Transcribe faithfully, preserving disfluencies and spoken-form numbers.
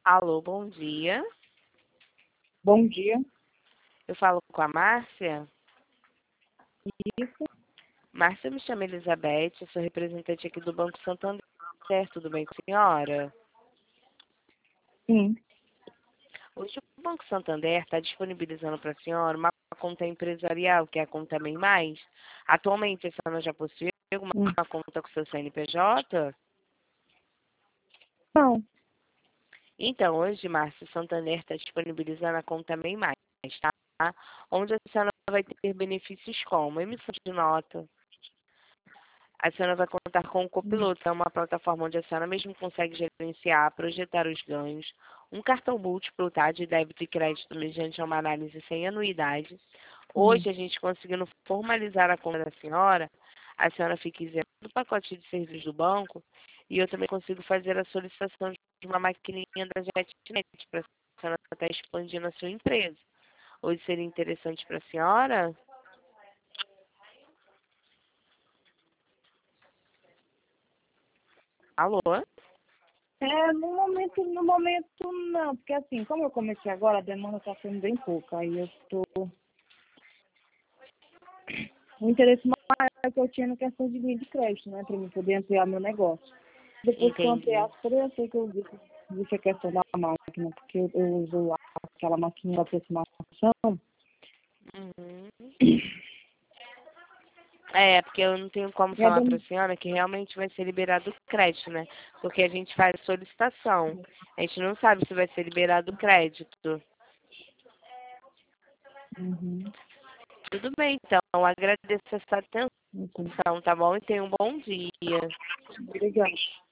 Alô, bom dia. Bom dia. Eu falo com a Márcia. Isso. Márcia, me chama Elizabeth, eu sou representante aqui do Banco Santander. Tudo bem com a senhora? Sim. Hoje o Banco Santander está disponibilizando para a senhora uma conta empresarial, que é a conta MEI Mais. Atualmente, a senhora já possui alguma Hum. conta com seu C N P J? Não. Então, hoje, Márcia, o Santander está disponibilizando a conta MEI Mais, tá? Onde a senhora vai ter benefícios como emissão de nota. A senhora vai contar com o Copiloto, que é uma plataforma onde a senhora mesmo consegue gerenciar, projetar os ganhos, um cartão múltiplo, tá, de débito e crédito mediante uma análise sem anuidade. Hoje, Hum. a gente conseguindo formalizar a conta da senhora, a senhora fica isenta do pacote de serviços do banco e eu também consigo fazer a solicitação de uma maquininha da JetNet para a senhora estar expandindo a sua empresa. Hoje seria interessante para a senhora? Alô? É, no momento, no momento não, porque assim, como eu comecei agora, a demanda está sendo bem pouca. Aí eu estou. O interesse maior que eu tinha na questão de linha de crédito, né? Para mim poder ampliar meu negócio. Depois que eu ampliar, Entendi. eu sei que eu vi, vi que a questão da máquina, porque eu, eu uso aquela máquina de aproximação. Uhum. É, porque eu não tenho como E a falar para dem... a senhora que realmente vai ser liberado o crédito, né? Porque a gente faz solicitação. A gente não sabe se vai ser liberado o crédito. Uhum. Tudo bem, então. Eu agradeço essa Entendi. atenção, tá bom? E tenha um bom dia. Obrigada.